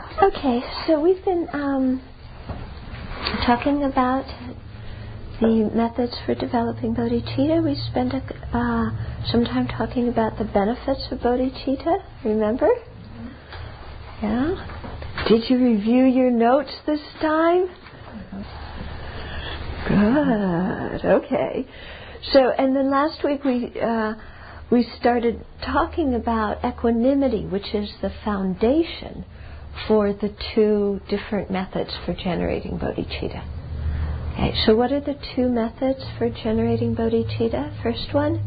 Okay, so we've been talking about the methods for developing bodhicitta. We spent some time talking about the benefits of bodhicitta, remember? Yeah? Did you review your notes this time? Good, okay. So, and then last week we started talking about equanimity, which is the foundation for the two different methods for generating bodhicitta. Okay, so what are the two methods for generating bodhicitta? First one?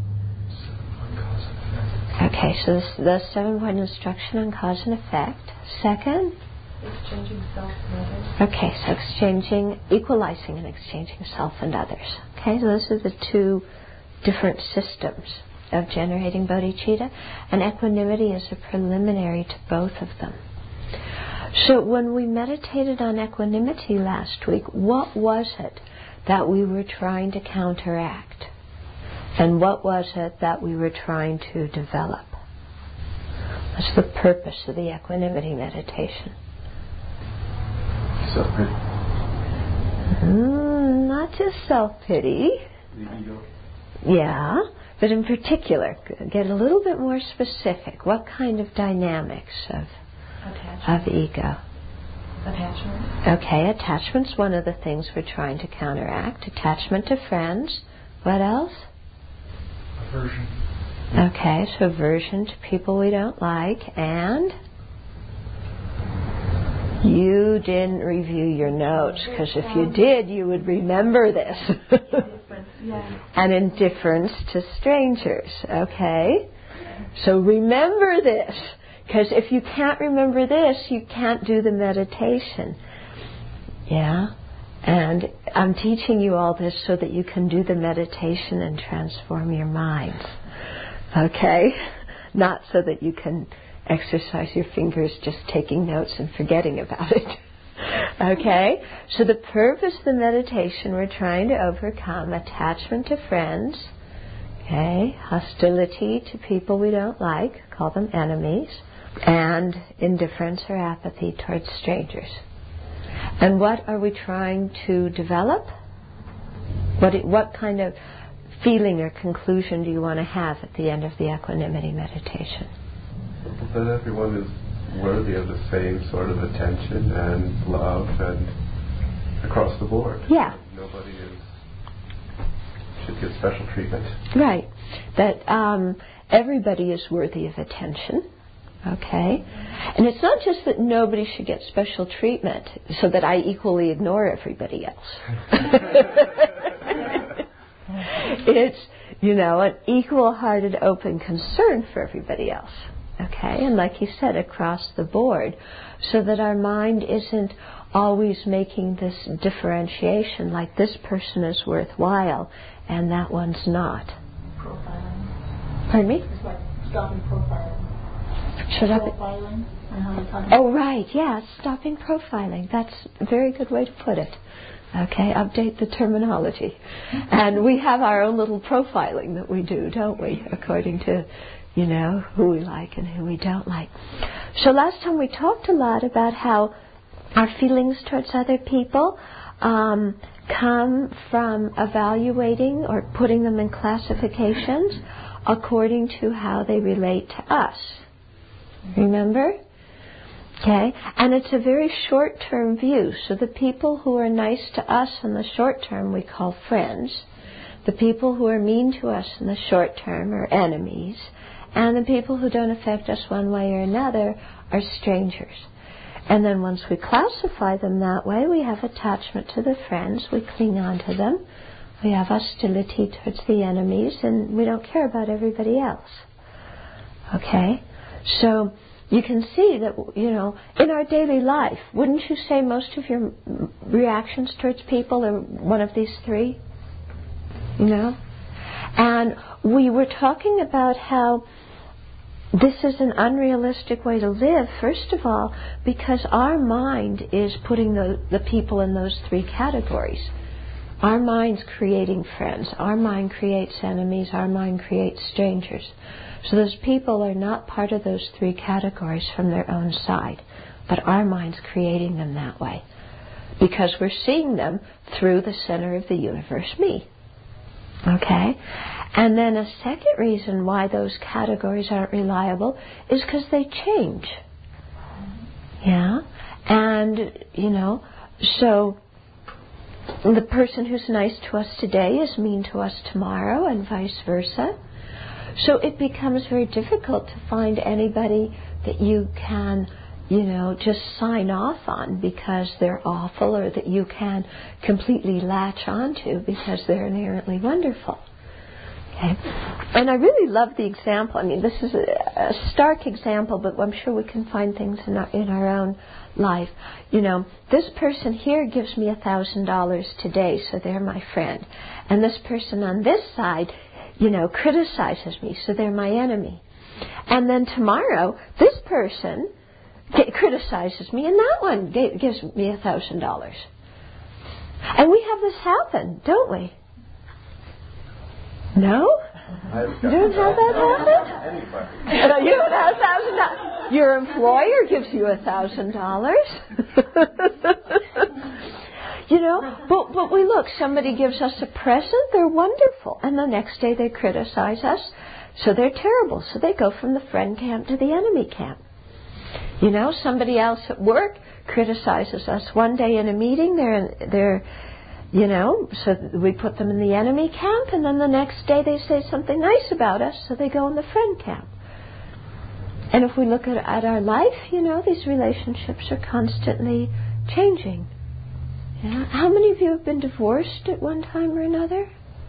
Okay, so this is the 7-point instruction on cause and effect. Second? Exchanging self and others. Okay, so equalizing and exchanging self and others. Okay, so those are the two different systems of generating bodhicitta, and equanimity is a preliminary to both of them. So when we meditated on equanimity last week, what was it that we were trying to counteract? And what was it that we were trying to develop? What's the purpose of the equanimity meditation? Self-pity. Not just self-pity. The ego. Yeah, but in particular, get a little bit more specific. What kind of dynamics of ego? Attachment. Okay, attachment's one of the things we're trying to counteract. Attachment to friends. What else? Aversion. Okay, so aversion to people we don't like. And you didn't review your notes, because if you did, you would remember this. And indifference to strangers. Okay? So remember this, because if you can't remember this, you can't do the meditation. Yeah? And I'm teaching you all this so that you can do the meditation and transform your minds. Okay? Not so that you can exercise your fingers just taking notes and forgetting about it. Okay? So the purpose of the meditation, we're trying to overcome attachment to friends, okay, hostility to people we don't like, call them enemies, and indifference or apathy towards strangers. And what are we trying to develop? What kind of feeling or conclusion do you want to have at the end of the equanimity meditation? That everyone is worthy of the same sort of attention and love and across the board. Yeah. Nobody should get special treatment. Right. That everybody is worthy of attention. Okay? And it's not just that nobody should get special treatment so that I equally ignore everybody else. It's, an equal-hearted, open concern for everybody else. Okay? And like you said, across the board, so that our mind isn't always making this differentiation, like this person is worthwhile and that one's not. Profiling. Pardon me? It's like stopping profiling. Profiling and how you're talking. Oh, right, yeah, stopping profiling. That's a very good way to put it. Okay, update the terminology. And we have our own little profiling that we do, don't we, according to, who we like and who we don't like. So last time we talked a lot about how our feelings towards other people come from evaluating or putting them in classifications according to how they relate to us. Remember? Okay? And it's a very short-term view. So the people who are nice to us in the short term we call friends. The people who are mean to us in the short term are enemies. And the people who don't affect us one way or another are strangers. And then once we classify them that way, we have attachment to the friends, we cling on to them. We have hostility towards the enemies, and we don't care about everybody else. Okay? So you can see that, in our daily life, wouldn't you say most of your reactions towards people are one of these three? And we were talking about how this is an unrealistic way to live, first of all, because our mind is putting the people in those three categories. Our mind's creating friends. Our mind creates enemies. Our mind creates strangers. So those people are not part of those three categories from their own side. but our mind's creating them that way. Because we're seeing them through the center of the universe, me. Okay? And then a second reason why those categories aren't reliable is because they change. Yeah? And, so the person who's nice to us today is mean to us tomorrow, and vice versa. So it becomes very difficult to find anybody that you can, just sign off on because they're awful, or that you can completely latch onto because they're inherently wonderful. Okay? And I really love the example. I mean, this is a stark example, but I'm sure we can find things in our own life. This person here gives me $1,000 today, so they're my friend. And this person on this side, criticizes me, so they're my enemy. And then tomorrow, this person criticizes me, and that one gives me $1,000. And we have this happen, don't we? No? You don't have that happen? You don't have $1,000. Your employer gives you $1,000. But we look, somebody gives us a present, they're wonderful. And the next day they criticize us, so they're terrible. So they go from the friend camp to the enemy camp. Somebody else at work criticizes us one day in a meeting, so we put them in the enemy camp, and then the next day they say something nice about us, so they go in the friend camp. And if we look at our life, these relationships are constantly changing. Yeah. How many of you have been divorced at one time or another?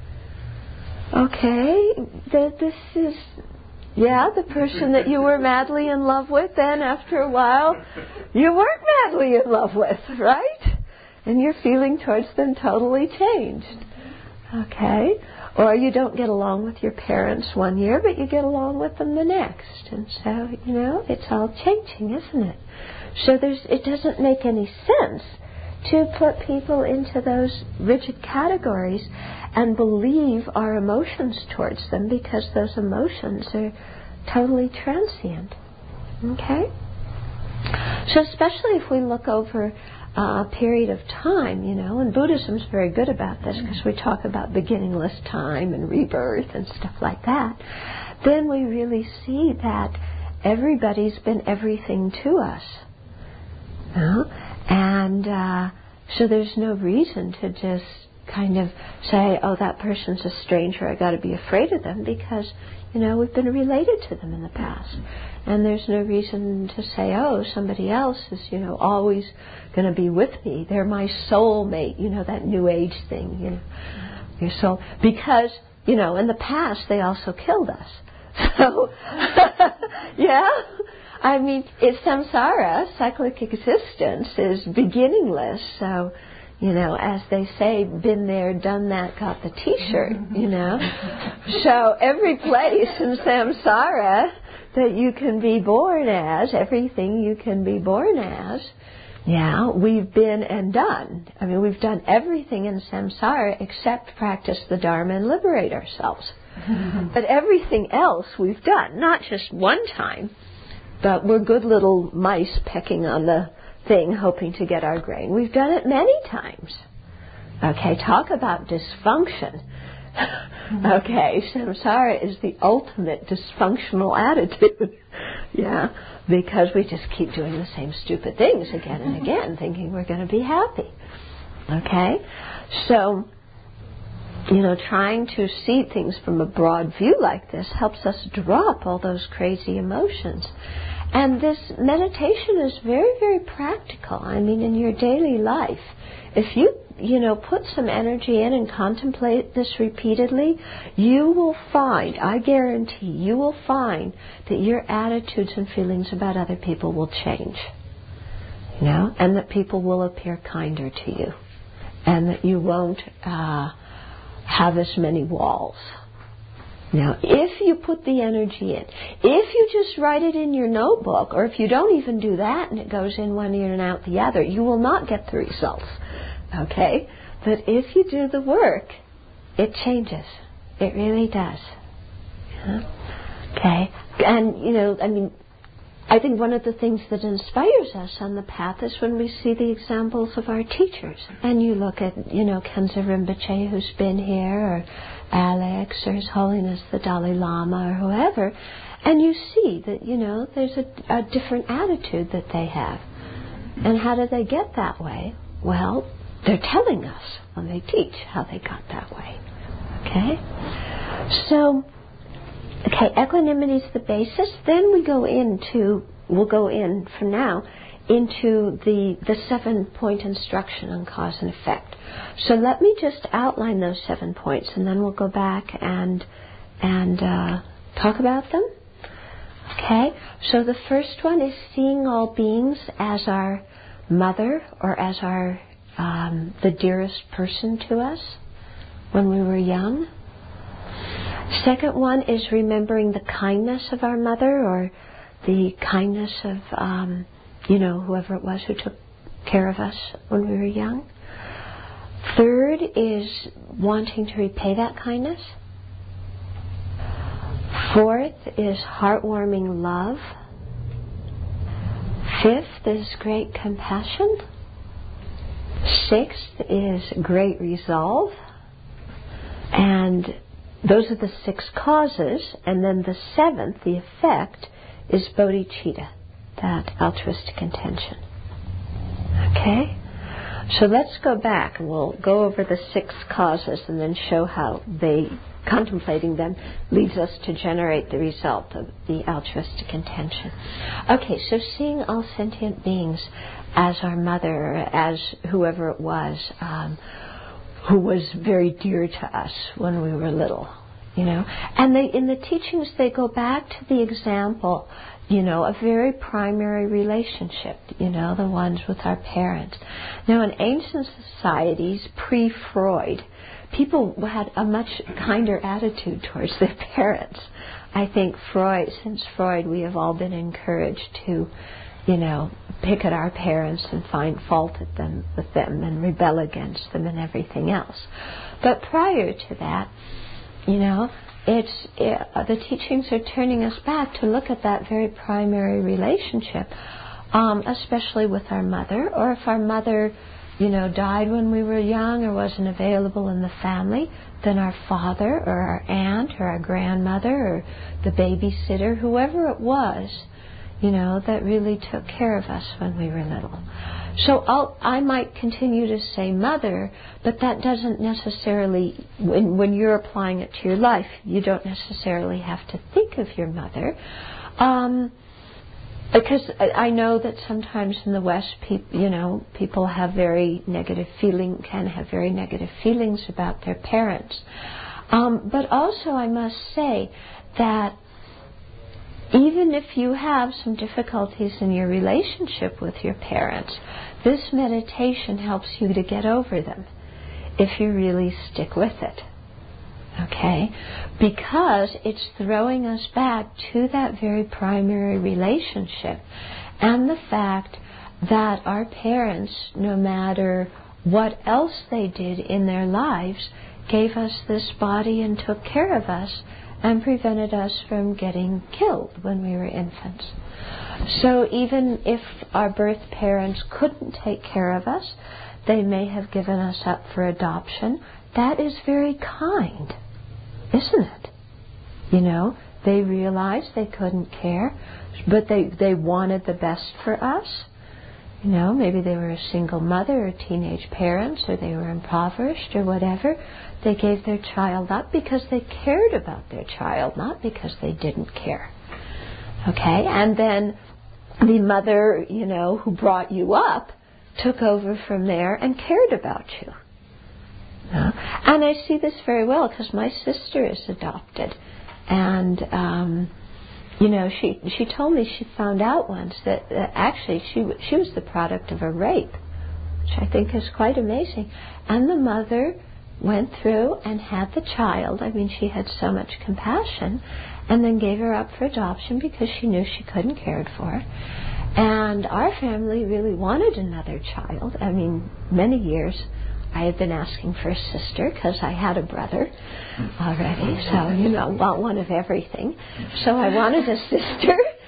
Okay, this is, the person that you were madly in love with, then after a while, you weren't madly in love with, right? And your feeling towards them totally changed. Okay? Or you don't get along with your parents one year, but you get along with them the next. And so, it's all changing, isn't it? So it doesn't make any sense to put people into those rigid categories and believe our emotions towards them, because those emotions are totally transient. Okay? So especially if we look over a period of time, and Buddhism's very good about this because we talk about beginningless time and rebirth and stuff like that, then we really see that everybody's been everything to us. And so there's no reason to just kind of say, oh, that person's a stranger, I got to be afraid of them, because, we've been related to them in the past. And there's no reason to say, oh, somebody else is, always going to be with me. They're my soulmate, that New Age thing, your soul. Because, in the past, they also killed us. So, yeah. I mean, it's samsara, cyclic existence, is beginningless. So, as they say, been there, done that, got the T-shirt, So every place in samsara that you can be born as, everything you can be born as, we've been and done. I mean, we've done everything in samsara except practice the Dharma and liberate ourselves. But everything else we've done, not just one time, but we're good little mice pecking on the thing, hoping to get our grain. We've done it many times. Okay, talk about dysfunction. Okay, samsara is the ultimate dysfunctional attitude. Because we just keep doing the same stupid things again and again, thinking we're going to be happy. Okay, so, trying to see things from a broad view like this helps us drop all those crazy emotions. And this meditation is very, very practical. I mean, in your daily life, if you, put some energy in and contemplate this repeatedly, you will find, I guarantee, you will find that your attitudes and feelings about other people will change. And that people will appear kinder to you. And that you won't have as many walls. Now, if you put the energy in, if you just write it in your notebook, or if you don't even do that and it goes in one ear and out the other, you will not get the results. Okay? But if you do the work, it changes. It really does. Okay? And, I think one of the things that inspires us on the path is when we see the examples of our teachers. And you look at, Khenzo Rinpoche, who's been here, or Alex, or His Holiness the Dalai Lama, or whoever, and you see that, there's a different attitude that they have. And how do they get that way? Well, they're telling us when they teach how they got that way. Okay? So, equanimity is the basis. Then we'll go in from now into the 7-point instruction on cause and effect. So let me just outline those 7 points, and then we'll go back and talk about them. Okay? So the first one is seeing all beings as our mother, or as our the dearest person to us when we were young. Second one is remembering the kindness of our mother, or the kindness of, whoever it was who took care of us when we were young. Third is wanting to repay that kindness. Fourth is heartwarming love. Fifth is great compassion. Sixth is great resolve. And those are the 6 causes. And then the 7th, the effect, is bodhicitta, that altruistic intention. Okay? So let's go back and we'll go over the 6 causes and then show how contemplating them leads us to generate the result of the altruistic intention. Okay, so seeing all sentient beings as our mother, or as whoever it was, who was very dear to us when we were little, And in the teachings they go back to the example, a very primary relationship, the ones with our parents. Now in ancient societies, pre-Freud, people had a much kinder attitude towards their parents. I think since Freud, we have all been encouraged to, pick at our parents and find fault with them and rebel against them and everything else. But prior to that, the teachings are turning us back to look at that very primary relationship, especially with our mother, or if our mother died when we were young or wasn't available in the family, then our father or our aunt or our grandmother or the babysitter, whoever it was, that really took care of us when we were little. So I might continue to say mother, but that doesn't necessarily, when you're applying it to your life, you don't necessarily have to think of your mother. Because I know that sometimes in the West, people have can have very negative feelings about their parents. But also I must say that even if you have some difficulties in your relationship with your parents, this meditation helps you to get over them if you really stick with it. Okay? Because it's throwing us back to that very primary relationship, and the fact that our parents, no matter what else they did in their lives, gave us this body and took care of us and prevented us from getting killed when we were infants. So even if our birth parents couldn't take care of us, they may have given us up for adoption. That is very kind, isn't it? They realized they couldn't care, but they wanted the best for us. Maybe they were a single mother or teenage parents, or they were impoverished or whatever. They gave their child up because they cared about their child, not because they didn't care. Okay? And then the mother, who brought you up, took over from there and cared about you. And I see this very well because my sister is adopted. And, she told me she found out once that actually she was the product of a rape, which I think is quite amazing. And the mother went through and had the child. I mean, she had so much compassion, and then gave her up for adoption because she knew she couldn't care for her. And our family really wanted another child. I mean, many years I had been asking for a sister because I had a brother already. So, want one of everything. So I wanted a sister.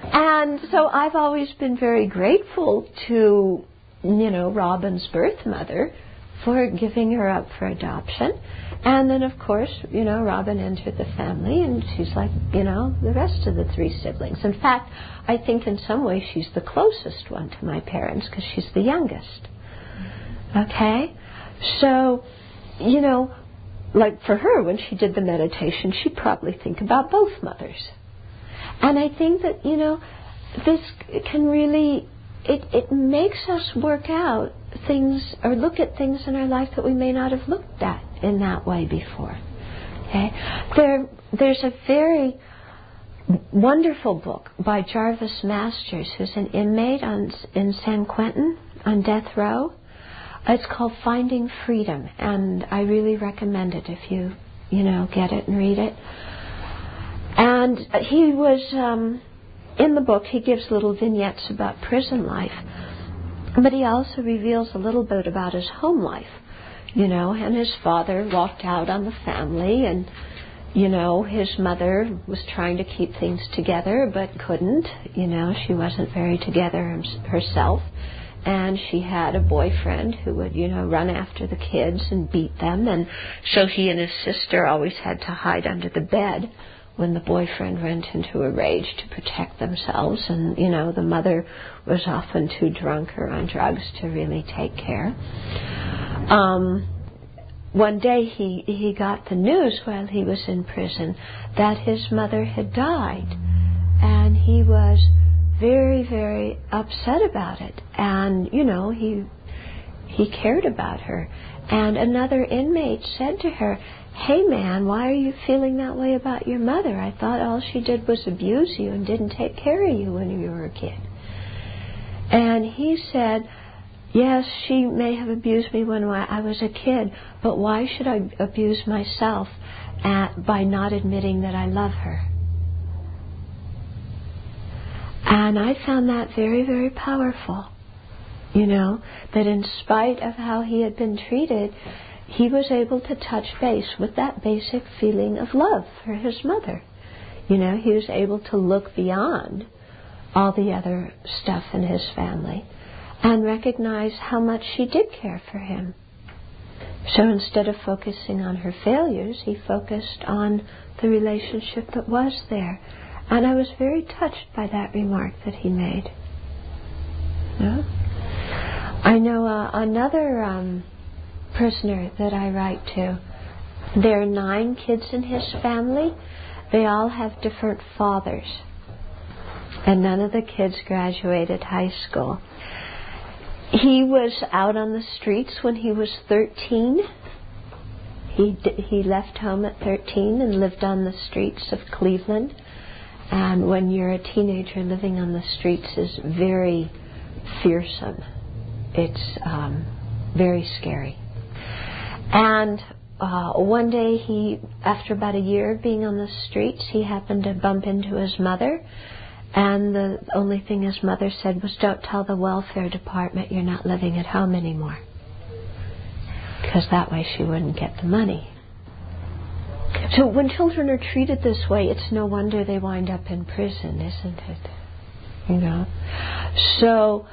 And so I've always been very grateful to, Robin's birth mother for giving her up for adoption. And then, of course, Robin entered the family, and she's like, the rest of the 3 siblings. In fact, I think in some ways she's the closest one to my parents because she's the youngest. Okay? So, like for her, when she did the meditation, she'd probably think about both mothers. And I think that, this can really, it makes us work out things or look at things in our life that we may not have looked at in that way before. Okay? There's a very wonderful book by Jarvis Masters, who's an inmate in San Quentin on death row. It's called Finding Freedom, and I really recommend it if you get it and read it. And he was, in the book, he gives little vignettes about prison life, but he also reveals a little bit about his home life, and his father walked out on the family, and, his mother was trying to keep things together but couldn't, she wasn't very together herself. And she had a boyfriend who would, run after the kids and beat them. And so he and his sister always had to hide under the bed when the boyfriend went into a rage to protect themselves. And, the mother was often too drunk or on drugs to really take care. One day he got the news while he was in prison that his mother had died. And he was very, very upset about it. And, he cared about her. And another inmate said to her, "Hey man, why are you feeling that way about your mother? I thought all she did was abuse you and didn't take care of you when you were a kid." And he said, "Yes, she may have abused me when I was a kid, but why should I abuse myself by not admitting that I love her?" And I found that very, very powerful, that in spite of how he had been treated, he was able to touch base with that basic feeling of love for his mother. He was able to look beyond all the other stuff in his family and recognize how much she did care for him. So instead of focusing on her failures, he focused on the relationship that was there. And I was very touched by that remark that he made. Yeah? I know another prisoner that I write to. There are 9 kids in his family. They all have different fathers. And none of the kids graduated high school. He was out on the streets when he was 13. He left home at 13 and lived on the streets of Cleveland. And when you're a teenager, living on the streets is very fearsome. It's very scary. And one day after about a year of being on the streets, he happened to bump into his mother. And the only thing his mother said was, "Don't tell the welfare department you're not living at home anymore." Because that way she wouldn't get the money. So when children are treated this way, it's no wonder they wind up in prison, isn't it? So,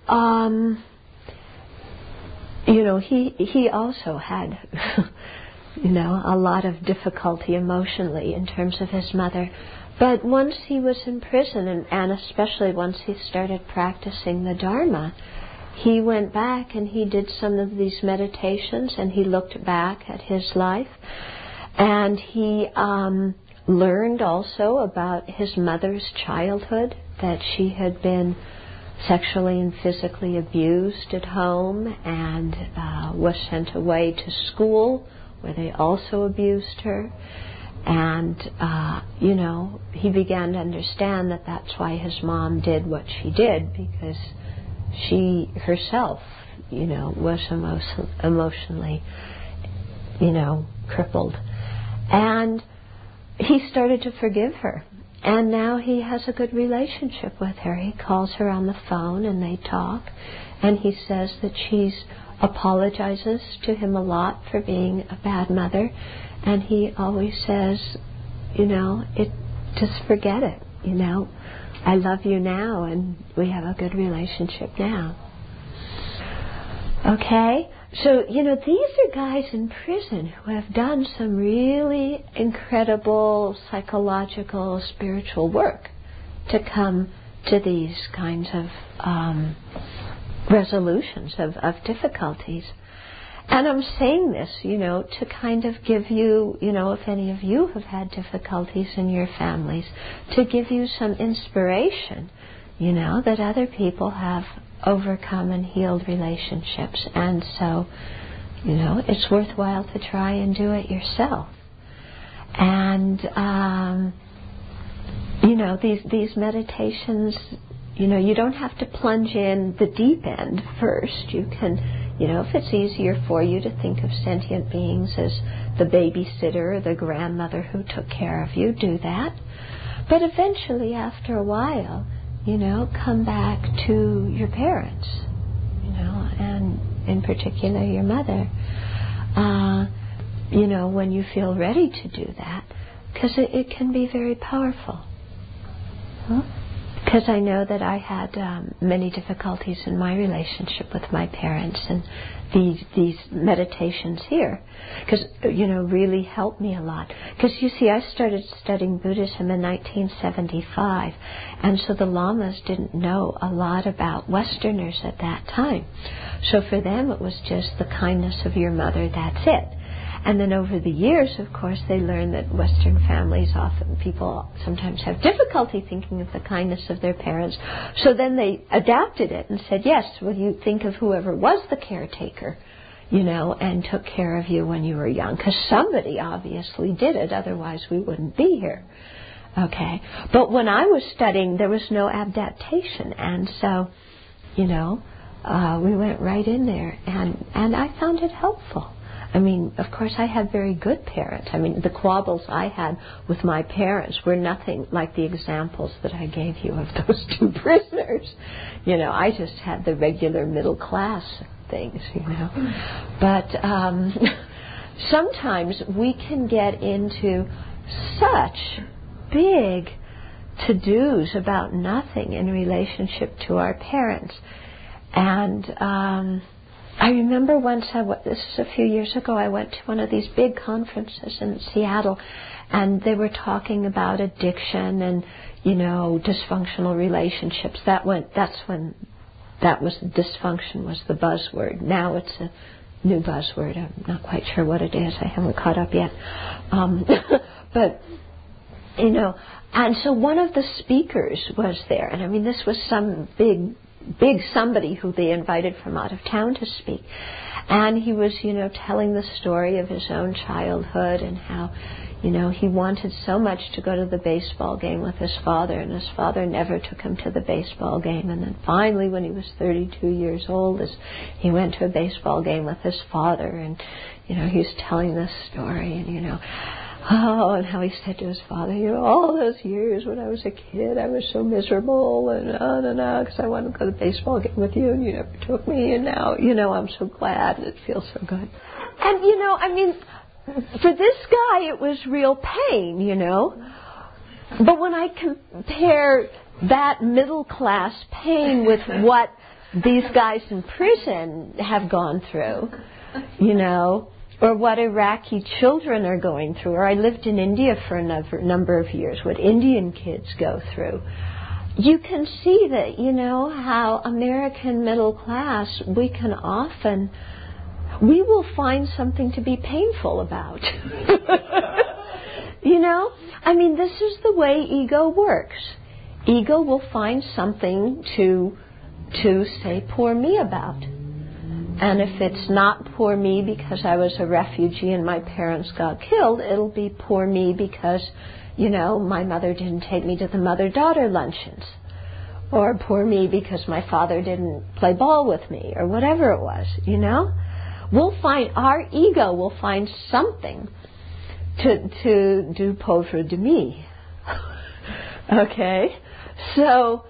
he also had, a lot of difficulty emotionally in terms of his mother. But once he was in prison, and especially once he started practicing the Dharma, he went back and he did some of these meditations and he looked back at his life. And he learned also about his mother's childhood, that she had been sexually and physically abused at home and was sent away to school where they also abused her. And, he began to understand that that's why his mom did what she did, because she herself, was emotionally, crippled. And he started to forgive her. And now he has a good relationship with her. He calls her on the phone and they talk. And he says that she apologizes to him a lot for being a bad mother. And he always says, just forget it. You know, I love you now, and we have a good relationship now. Okay? So, you know, these are guys in prison who have done some really incredible psychological, spiritual work to come to these kinds of resolutions of difficulties. And I'm saying this, you know, to kind of give you, you know, if any of you have had difficulties in your families, to give you some inspiration, you know, that other people have overcome and healed relationships. And so, you know, it's worthwhile to try and do it yourself. And, you know, these meditations, you know, you don't have to plunge in the deep end first. You can, you know, if it's easier for you to think of sentient beings as the babysitter or the grandmother who took care of you, do that. But eventually, after a while, you know, come back to your parents, you know, and in particular your mother, you know, when you feel ready to do that, because it can be very powerful. Because I know that I had many difficulties in my relationship with my parents, and these meditations here, because, you know, really helped me a lot. Because, you see, I started studying Buddhism in 1975, and so the lamas didn't know a lot about Westerners at that time. So for them it was just the kindness of your mother, that's it. And then over the years, of course, they learned that Western families people sometimes have difficulty thinking of the kindness of their parents. So then they adapted it and said, yes, well, you think of whoever was the caretaker, you know, and took care of you when you were young. Because somebody obviously did it, otherwise we wouldn't be here. Okay. But when I was studying, there was no adaptation. And so, you know, we went right in there. And I found it helpful. I mean, of course, I had very good parents. I mean, the quabbles I had with my parents were nothing like the examples that I gave you of those two prisoners. You know, I just had the regular middle class things, you know. But sometimes we can get into such big to-dos about nothing in relationship to our parents. And I remember once, this is a few years ago, I went to one of these big conferences in Seattle, and they were talking about addiction and, you know, dysfunctional relationships. That's when dysfunction was the buzzword. Now it's a new buzzword. I'm not quite sure what it is. I haven't caught up yet. But, you know, and so one of the speakers was there, and I mean, this was some big somebody who they invited from out of town to speak. And he was, you know, telling the story of his own childhood and how, you know, he wanted so much to go to the baseball game with his father, and his father never took him to the baseball game. And then finally, when he was 32 years old, he went to a baseball game with his father, and, you know, he was telling this story, and, you know, and how he said to his father, you know, all those years when I was a kid, I was so miserable, and because I wanted to go to the baseball game with you, and you never took me, and now, you know, I'm so glad, and it feels so good. And, you know, I mean, for this guy, it was real pain, you know. But when I compare that middle class pain with what these guys in prison have gone through, you know, or what Iraqi children are going through, or I lived in India for a number of years, what Indian kids go through, you can see that, you know, how American middle class, we will find something to be painful about. You know? I mean, this is the way ego works. Ego will find something to say poor me about. And if it's not poor me because I was a refugee and my parents got killed, it'll be poor me because, you know, my mother didn't take me to the mother-daughter luncheons. Or poor me because my father didn't play ball with me, or whatever it was, you know? Our ego will find something to do pauvre de me. Okay? So,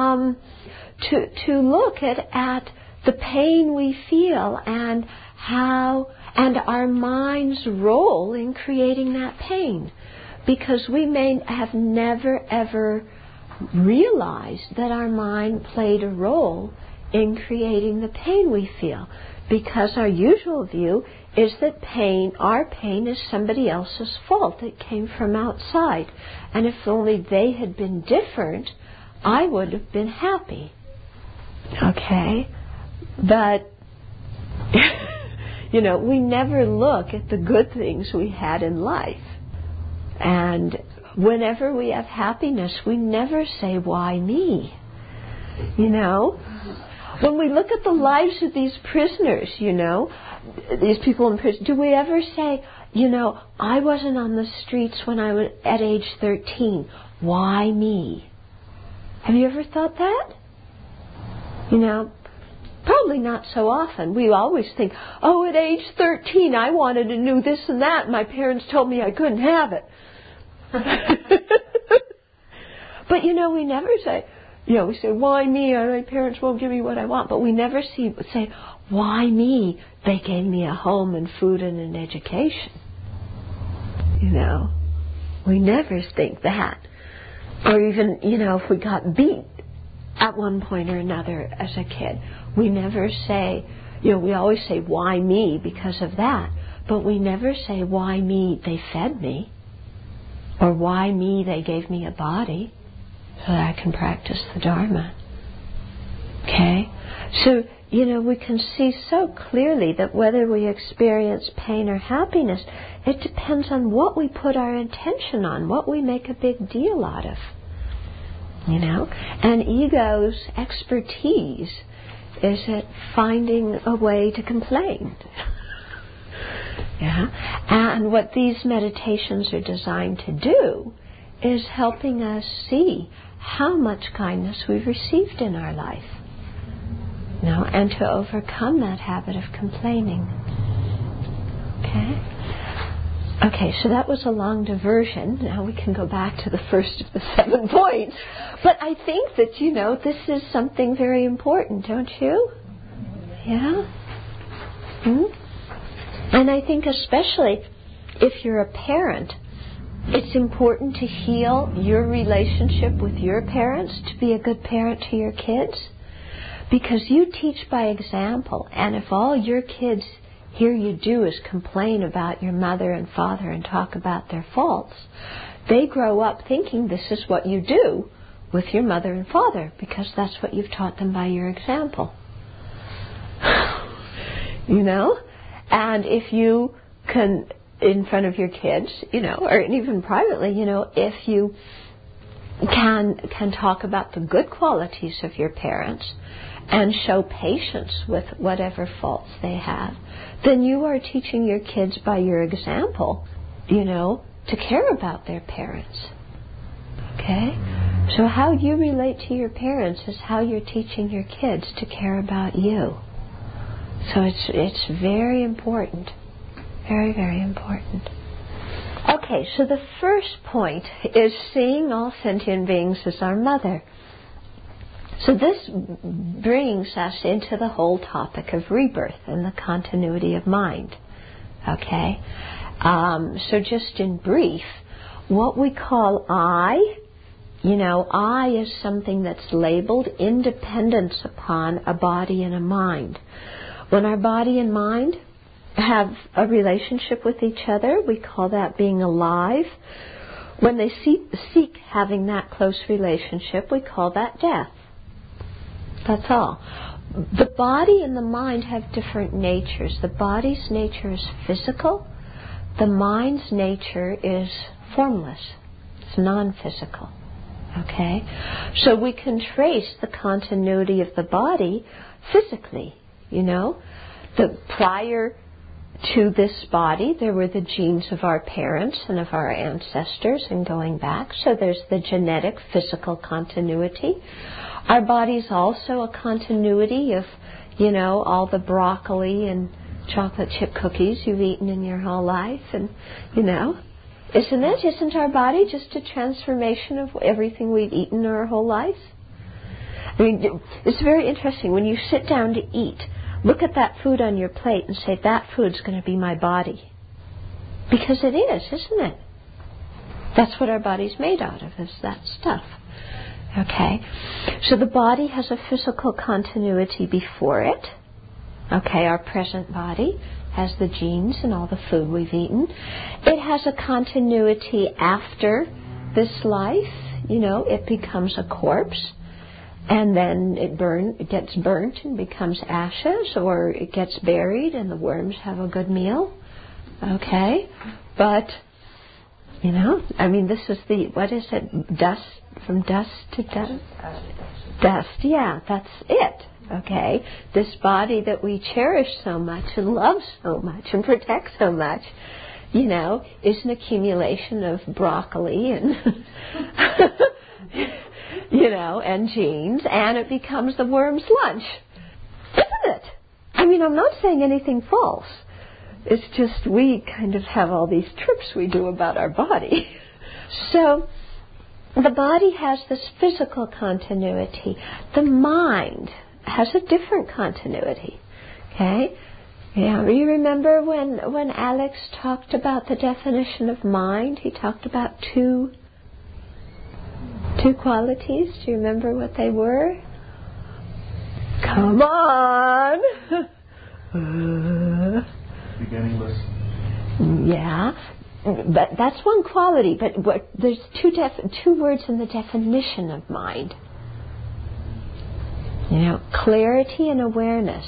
to look at the pain we feel and our mind's role in creating that pain. Because we may have never ever realized that our mind played a role in creating the pain we feel, because our usual view is that our pain is somebody else's fault. It came from outside. And if only they had been different, I would have been happy. Okay? But, we never look at the good things we had in life. And whenever we have happiness, we never say, why me? When we look at the lives of these prisoners, these people in prison, do we ever say, I wasn't on the streets when I was at age 13. Why me? Have you ever thought that? Probably not so often. We always think, at age 13 I wanted to do this and that, and my parents told me I couldn't have it. But we never say, we say, why me? My parents won't give me what I want. But we never say, why me? They gave me a home and food and an education. We never think that. Or even, if we got beat at one point or another as a kid, we never say, we always say, why me? Because of that. But we never say, why me? They fed me. Or why me? They gave me a body so that I can practice the Dharma. Okay? So, we can see so clearly that whether we experience pain or happiness, it depends on what we put our intention on, what we make a big deal out of. And ego's expertise is at finding a way to complain. And what these meditations are designed to do is helping us see how much kindness we've received in our life. And to overcome that habit of complaining. Okay, so that was a long diversion. Now we can go back to the first of the 7 points. But I think that, this is something very important, don't you? Yeah? And I think especially if you're a parent, it's important to heal your relationship with your parents, to be a good parent to your kids. Because you teach by example, and if all your kids hear you do is complain about your mother and father and talk about their faults, they grow up thinking this is what you do with your mother and father, because that's what you've taught them by your example. And if you can, in front of your kids, or even privately, if you can talk about the good qualities of your parents and show patience with whatever faults they have, then you are teaching your kids by your example, to care about their parents. Okay? So how you relate to your parents is how you're teaching your kids to care about you. So it's very important. Very, very important. Okay, so the first point is seeing all sentient beings as our mother. So this brings us into the whole topic of rebirth and the continuity of mind. Okay? So just in brief, what we call I, I is something that's labeled independence upon a body and a mind. When our body and mind have a relationship with each other, we call that being alive. When they seek having that close relationship, we call that death. That's all. The body and the mind have different natures. The body's nature is physical. The mind's nature is formless. It's non-physical. Okay? So we can trace the continuity of the body physically, The prior to this body, there were the genes of our parents and of our ancestors and going back. So there's the genetic, physical continuity. Our body's also a continuity of, all the broccoli and chocolate chip cookies you've eaten in your whole life. And, isn't it? Isn't our body just a transformation of everything we've eaten our whole life? I mean, it's very interesting. When you sit down to eat, look at that food on your plate and say, that food's going to be my body. Because it is, isn't it? That's what our body's made out of, is that stuff. Okay? So the body has a physical continuity before it. Okay, our present body has the genes and all the food we've eaten. It has a continuity after this life. It becomes a corpse, and then it gets burnt and becomes ashes, or it gets buried and the worms have a good meal. Okay? But, this is what is it? Dust, from dust to dust? Dust, yeah, that's it. Okay? This body that we cherish so much and love so much and protect so much, is an accumulation of broccoli and, and genes, and it becomes the worm's lunch. Isn't it? I'm not saying anything false. It's just we kind of have all these tricks we do about our body. So, the body has this physical continuity. The mind has a different continuity. Okay? Yeah, you remember when Alex talked about the definition of mind, he talked about two qualities. Do you remember what they were? Come on! Beginningless. Yeah, but that's one quality. But there's two words in the definition of mind. Clarity and awareness.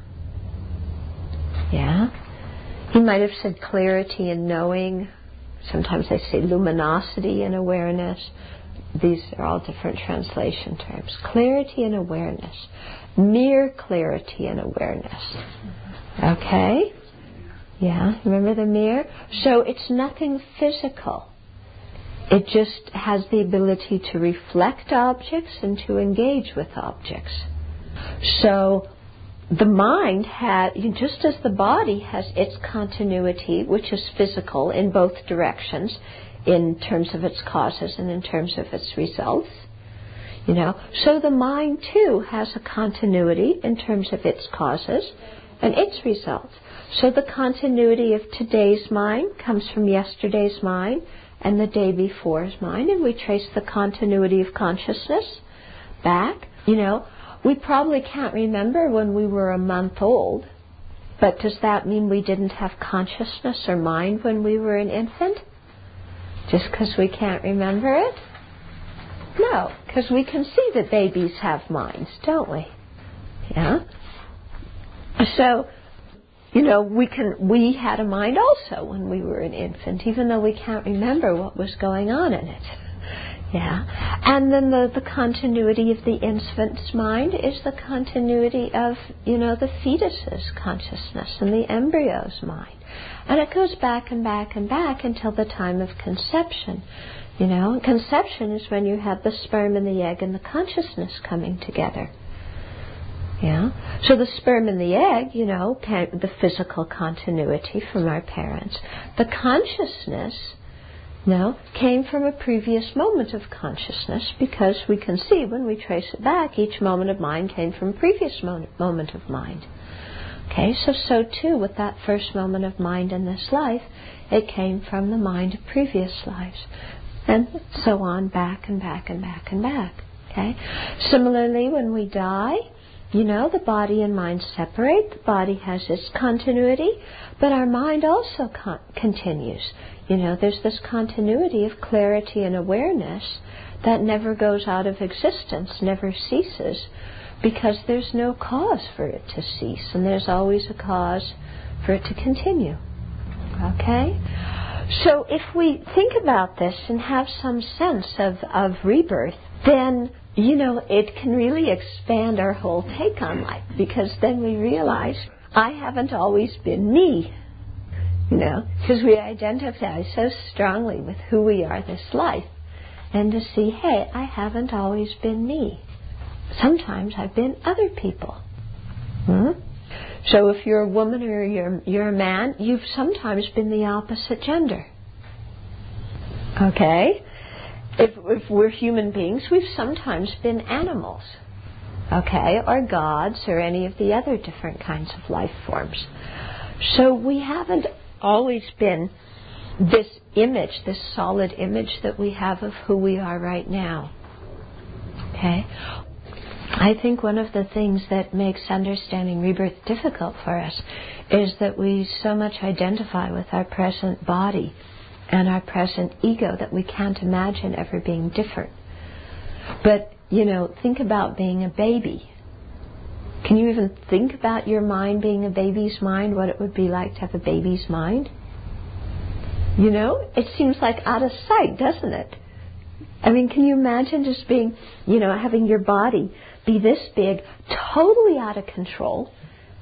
Yeah? He might have said clarity and knowing. Sometimes they say luminosity and awareness. These are all different translation terms. Clarity and awareness. Mere clarity and awareness. Okay? Yeah, remember the mirror? So it's nothing physical. It just has the ability to reflect objects and to engage with objects. So the mind just as the body has its continuity, which is physical in both directions, in terms of its causes and in terms of its results, so the mind too has a continuity in terms of its causes and its results. So the continuity of today's mind comes from yesterday's mind and the day before's mind, and we trace the continuity of consciousness back. We probably can't remember when we were a month old, but does that mean we didn't have consciousness or mind when we were an infant? Just because we can't remember it? No, because we can see that babies have minds, don't we? Yeah? So, we had a mind also when we were an infant, even though we can't remember what was going on in it. Yeah. And then the continuity of the infant's mind is the continuity of, the fetus's consciousness and the embryo's mind. And it goes back and back and back until the time of conception. Conception is when you have the sperm and the egg and the consciousness coming together. Yeah. So the sperm and the egg, the physical continuity from our parents. The consciousness, came from a previous moment of consciousness, because we can see when we trace it back, each moment of mind came from a previous moment of mind. Okay, so too with that first moment of mind in this life, it came from the mind of previous lives. And so on, back and back and back and back. Okay. Similarly, when we die, the body and mind separate. The body has its continuity, but our mind also continues. There's this continuity of clarity and awareness that never goes out of existence, never ceases, because there's no cause for it to cease, and there's always a cause for it to continue. Okay? So if we think about this and have some sense of rebirth, then it can really expand our whole take on life, because then we realize I haven't always been me, because we identify so strongly with who we are this life, and to see, hey, I haven't always been me. Sometimes I've been other people. So if you're a woman or you're a man, you've sometimes been the opposite gender. Okay? If we're human beings, we've sometimes been animals, okay, or gods, or any of the other different kinds of life forms. So we haven't always been this image, this solid image that we have of who we are right now. Okay? I think one of the things that makes understanding rebirth difficult for us is that we so much identify with our present body and our present ego that we can't imagine ever being different. But, think about being a baby. Can you even think about your mind being a baby's mind, what it would be like to have a baby's mind? It seems like out of sight, doesn't it? I mean, can you imagine just being, having your body be this big, totally out of control?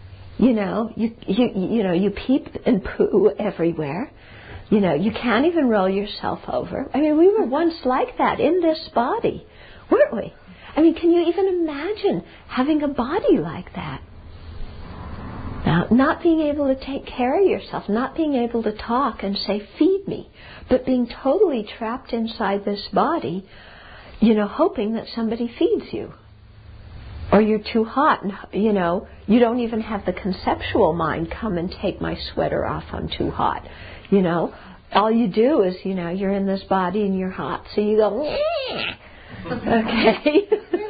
You peep and poo everywhere. You can't even roll yourself over. I mean, we were once like that in this body, weren't we? I mean, can you even imagine having a body like that? Now, not being able to take care of yourself, not being able to talk and say, feed me, but being totally trapped inside this body, hoping that somebody feeds you. Or you're too hot and, you don't even have the conceptual mind, come and take my sweater off, I'm too hot. All you do is, you're in this body and you're hot, so you go, okay?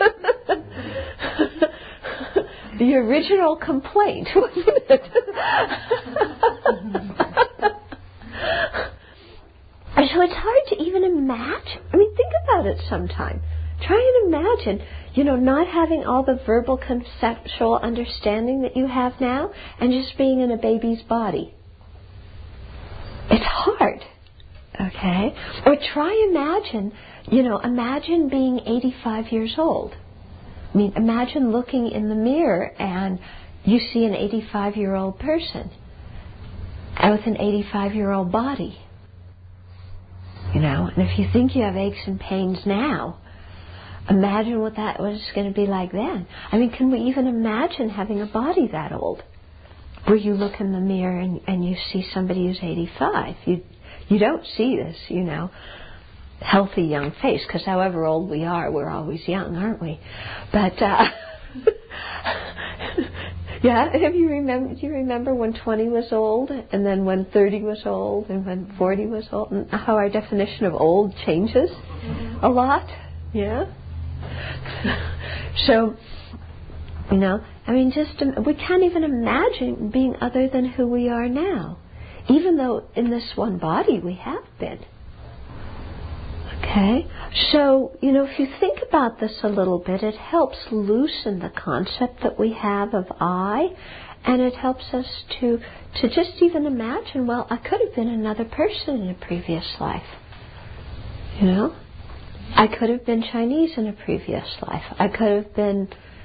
The original complaint, wasn't it? So it's hard to even imagine. I mean, think about it sometime. Try and imagine, not having all the verbal conceptual understanding that you have now and just being in a baby's body. It's hard, okay? Or try imagine being 85 years old. I mean, imagine looking in the mirror and you see an 85-year-old person with an 85-year-old body. And if you think you have aches and pains now, imagine what it's going to be like then. I mean, can we even imagine having a body that old? Where you look in the mirror and you see somebody who's 85. You don't see this, healthy young face, because however old we are, we're always young, aren't we? But yeah, do you remember when 20 was old, and then when 30 was old, and when 40 was old, and how our definition of old changes a lot? Yeah. So, we can't even imagine being other than who we are now, even though in this one body we have been. Okay? So, if you think about this a little bit, it helps loosen the concept that we have of I, and it helps us to just even imagine, well, I could have been another person in a previous life. I could have been Chinese in a previous life. I could have been,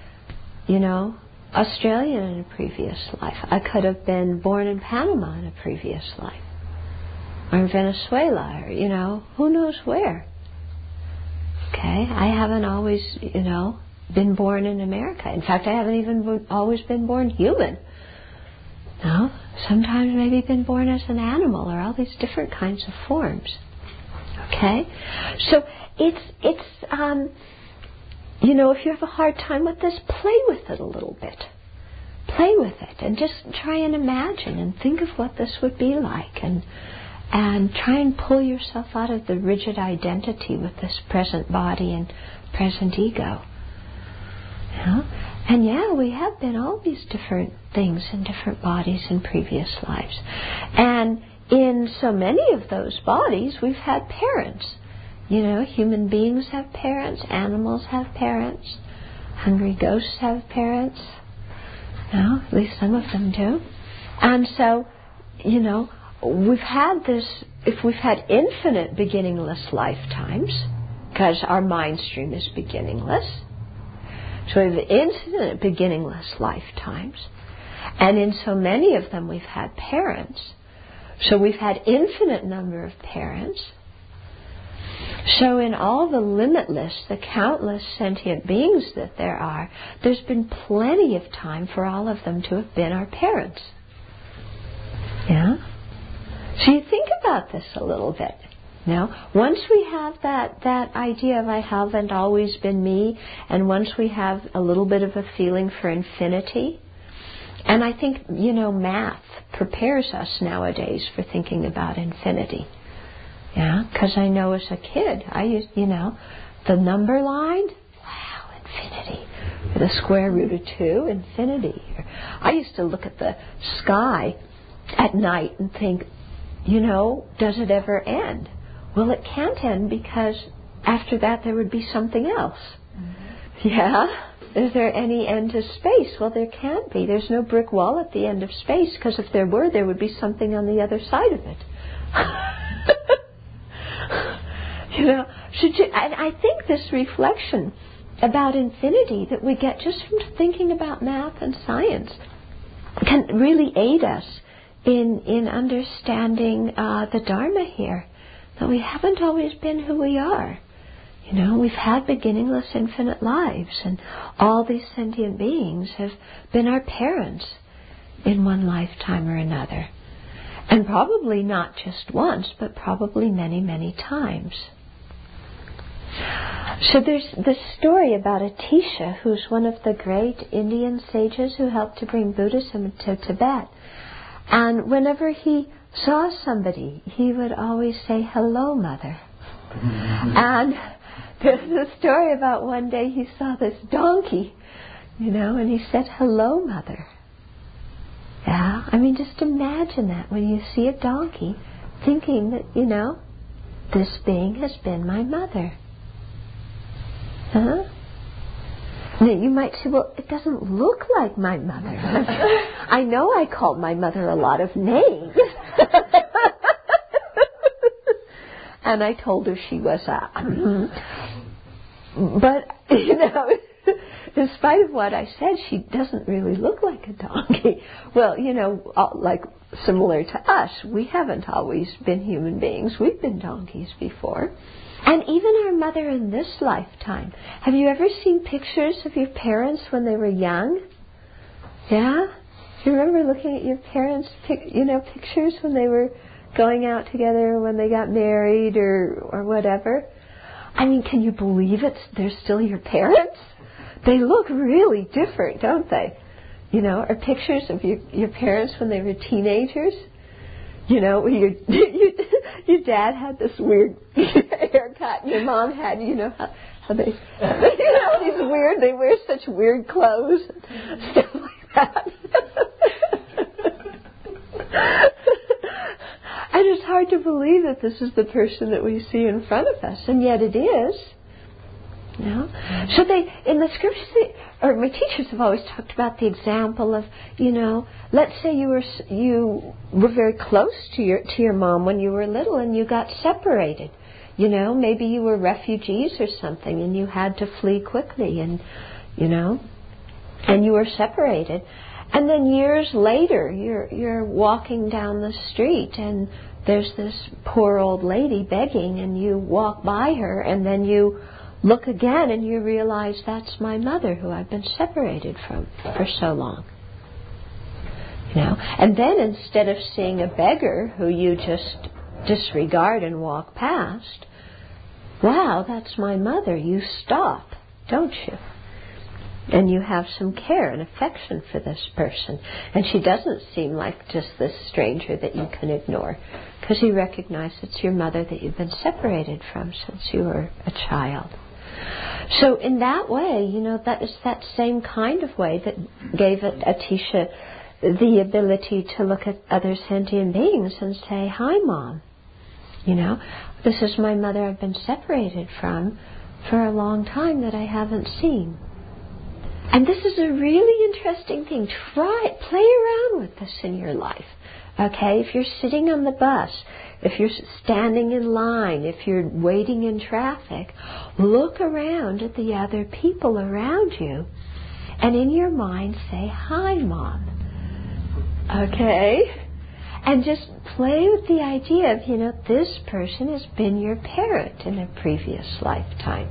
Australian in a previous life. I could have been born in Panama in a previous life. Or in Venezuela, or, who knows where. Okay? I haven't always, been born in America. In fact, I haven't even always been born human. No? Sometimes maybe been born as an animal, or all these different kinds of forms. Okay? So, if you have a hard time with this, play with it a little bit. Play with it and just try and imagine and think of what this would be like, and try and pull yourself out of the rigid identity with this present body and present ego. And we have been all these different things in different bodies in previous lives. And in so many of those bodies, we've had parents. Human beings have parents, animals have parents, hungry ghosts have parents. At least some of them do. And so, we've had this, if we've had infinite beginningless lifetimes, because our mind stream is beginningless, so we have infinite beginningless lifetimes, and in so many of them we've had parents, so we've had infinite number of parents. So in all the limitless, the countless sentient beings that there are, there's been plenty of time for all of them to have been our parents. Yeah? So you think about this a little bit. Once we have that idea of I haven't always been me, and once we have a little bit of a feeling for infinity, and I think, math prepares us nowadays for thinking about infinity. Yeah, because I know as a kid, I used, the number line, wow, infinity. The square root of 2, infinity. I used to look at the sky at night and think, does it ever end? Well, it can't end because after that there would be something else. Mm-hmm. Yeah? Is there any end to space? Well, there can't be. There's no brick wall at the end of space, because if there were, there would be something on the other side of it. And I think this reflection about infinity that we get just from thinking about math and science can really aid us in understanding the Dharma here, that we haven't always been who we are. We've had beginningless infinite lives, and all these sentient beings have been our parents in one lifetime or another. And probably not just once, but probably many, many times. So there's this story about Atisha, who's one of the great Indian sages who helped to bring Buddhism to Tibet. And whenever he saw somebody, he would always say, "Hello, Mother." And there's a story about one day he saw this donkey, and he said, "Hello, Mother." Yeah, just imagine that when you see a donkey, thinking that, this being has been my mother. Huh? Now you might say, well, it doesn't look like my mother. I know I called my mother a lot of names. And I told her she was but, in spite of what I said, she doesn't really look like a donkey. Well, like similar to us, we haven't always been human beings. We've been donkeys before. And even our mother in this lifetime. Have you ever seen pictures of your parents when they were young? Yeah? Do you remember looking at your parents' pictures when they were going out together, when they got married or whatever? Can you believe they're still your parents? They look really different, don't they? Or pictures of your parents when they were teenagers? Your dad had this weird haircut, and your mom had, how they, these weird, they wear such weird clothes and stuff like that. And it's hard to believe that this is the person that we see in front of us, and yet it is. So in the scriptures, my teachers have always talked about the example of, let's say you were very close to your mom when you were little and you got separated. Maybe you were refugees or something and you had to flee quickly and you were separated. And then years later, you're walking down the street and there's this poor old lady begging, and you walk by her and then you look again and you realize that's my mother who I've been separated from for so long. And then instead of seeing a beggar who you just disregard and walk past, wow, that's my mother, you stop, don't you? And you have some care and affection for this person. And she doesn't seem like just this stranger that you can ignore, because you recognize it's your mother that you've been separated from since you were a child. So in that way, that is that same kind of way that gave Atisha the ability to look at other sentient beings and say, "Hi, Mom. This is my mother I've been separated from for a long time that I haven't seen." And this is a really interesting thing. Play around with this in your life. Okay, if you're sitting on the bus, if you're standing in line, if you're waiting in traffic, look around at the other people around you and in your mind say, "Hi, Mom." Okay? And just play with the idea of, this person has been your parent in a previous lifetime.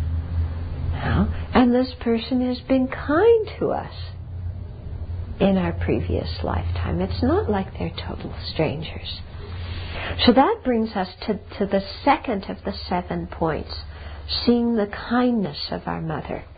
And this person has been kind to us in our previous lifetime. It's not like they're total strangers. So that brings us to the second of the 7 points, seeing the kindness of our mother.